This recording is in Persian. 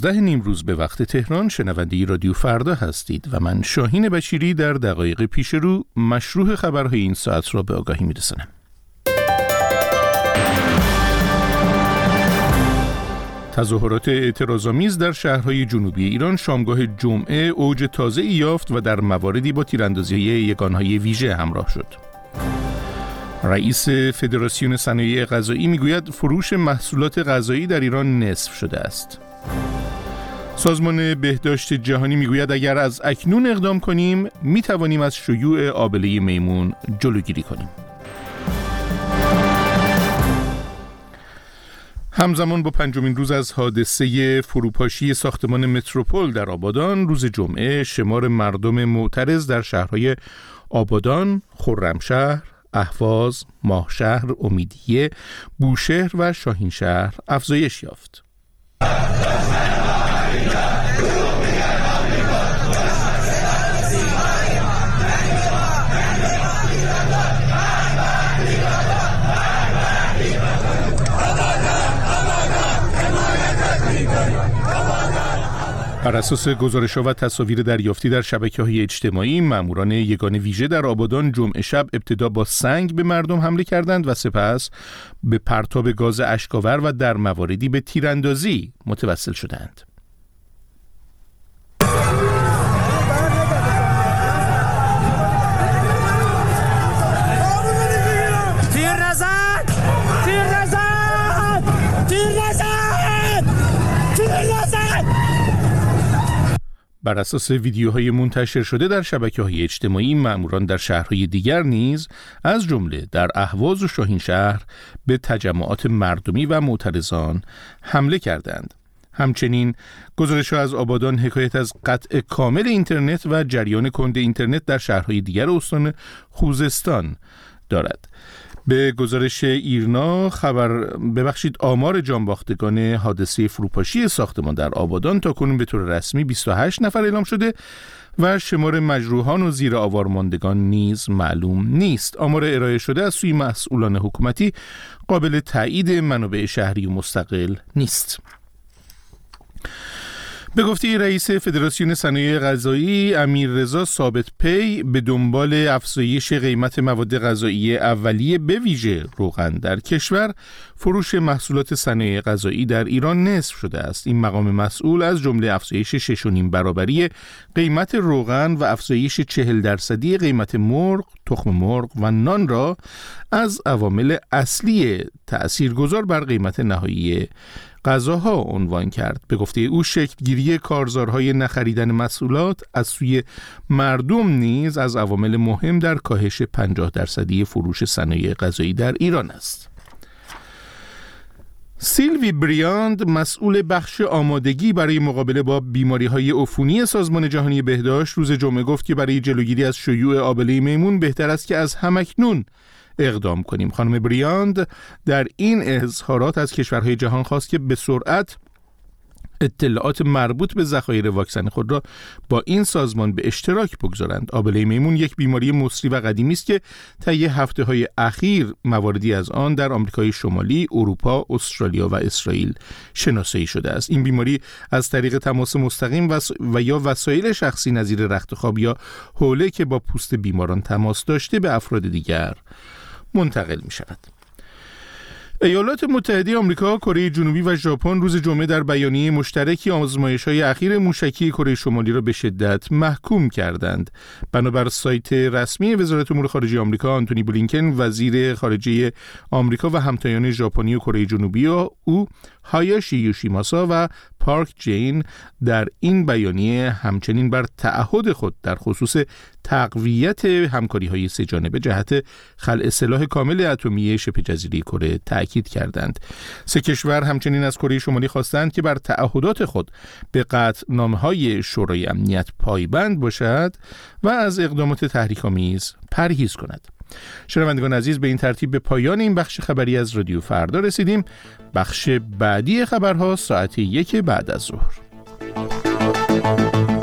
نیمروز به وقت تهران شنونده رادیو فردا هستید و من شاهین بشیری در دقایق پیش رو مشروع خبرهای این ساعت را به آگاهی می‌رسانم. تظاهرات اعتراض‌آمیز در شهرهای جنوبی ایران شامگاه جمعه اوج تازه‌ای یافت و در مواردی با تیراندازی یگان‌های ویژه همراه شد. رئیس فدراسیون صنایع غذایی میگوید فروش محصولات غذایی در ایران نصف شده است. سازمان بهداشت جهانی میگوید اگر از اکنون اقدام کنیم میتوانیم از شیوع آبله میمون جلوگیری کنیم. همزمان با پنجمین روز از حادثه فروپاشی ساختمان متروپول در آبادان، روز جمعه شمار مردم معترض در شهرهای آبادان، خرمشهر، اهواز، ماهشهر، امیدیه، بوشهر و شاهینشهر افزایش یافت. بر اساس گزارش‌ها و تصاویر دریافتی در شبکه‌های اجتماعی، ماموران یگان ویژه در آبادان جمعه شب ابتدا با سنگ به مردم حمله کردند و سپس به پرتاب گاز اشک‌آور و در مواردی به تیراندازی متوسل شدند. بر اساس ویدیوهای منتشر شده در شبکه‌های اجتماعی، ماموران در شهرهای دیگر نیز از جمله در اهواز و شاهینشهر به تجمعات مردمی و معترضان حمله کردند. همچنین گزارش‌ها از آبادان حکایت از قطع کامل اینترنت و جریان کند اینترنت در شهرهای دیگر استان خوزستان دارد. به گزارش ایرنا آمار جانباختگان حادثه فروپاشی ساختمان در آبادان تا کنون به طور رسمی 28 نفر اعلام شده و شمار مجروحان و زیر آوار ماندگان نیز معلوم نیست. آمار ارائه شده از سوی مسئولان حکومتی قابل تایید منابع شهری و مستقل نیست. به گفته رئیس فدراسیون صنایع غذایی امیررضا ثابت‌پی، به دنبال افزایش قیمت مواد غذایی اولیه به ویژه روغن در کشور، فروش محصولات صنایع غذایی در ایران نصف شده است. این مقام مسئول از جمله افزایش 6.5 برابری قیمت روغن و افزایش 40% قیمت مرغ، تخم مرغ و نان را از عوامل اصلی تأثیرگذار بر قیمت نهایی غذاها عنوان کرد. به گفته او شکلگیری کارزارهای نخریدن محصولات از سوی مردم نیز از عوامل مهم در کاهش 50% فروش صنایع غذایی در ایران است. سیلوی بریاند، مسئول بخش آمادگی برای مقابله با بیماری‌های عفونی سازمان جهانی بهداشت، روز جمعه گفت که برای جلوگیری از شیوع آبله میمون بهتر است که از همکنون اقدام کنیم. خانم بریاند در این اظهارات از کشورهای جهان خواست که به سرعت اطلاعات مربوط به ذخایر واکسن خود را با این سازمان به اشتراک بگذارند. آبله میمون یک بیماری مصری و قدیمی است که طی هفته‌های اخیر مواردی از آن در آمریکای شمالی، اروپا، استرالیا و اسرائیل شناسایی شده است. این بیماری از طریق تماس مستقیم و یا وسایل شخصی نظیر رخت خواب یا حوله که با پوست بیماران تماس داشته به افراد دیگر منتقل می شود. ایالات متحده آمریکا، کره جنوبی و ژاپن روز جمعه در بیانیه مشترکی آزمایش‌های اخیر موشکی کره شمالی را به شدت محکوم کردند. بنابر سایت رسمی وزارت امور خارجه آمریکا، آنتونی بلینکن، وزیر خارجه آمریکا و همتایان ژاپنی و کره جنوبی او هایاشی یوشیماسا و پارک جین در این بیانیه همچنین بر تعهد خود در خصوص تقویت همکاری‌های سه‌جانبه جهت خلع سلاح کامل اتمی شبه جزیره کره تأکید کردند. سه کشور همچنین از کره شمالی خواستند که بر تعهدات خود به قطعنامه‌های شورای امنیت پایبند باشد و از اقدامات تحریک‌آمیز پرهیز کند. شنوندگان عزیز، به این ترتیب به پایان این بخش خبری از رادیو فردا رسیدیم. بخش بعدی خبرها ساعت 1 بعد از ظهر.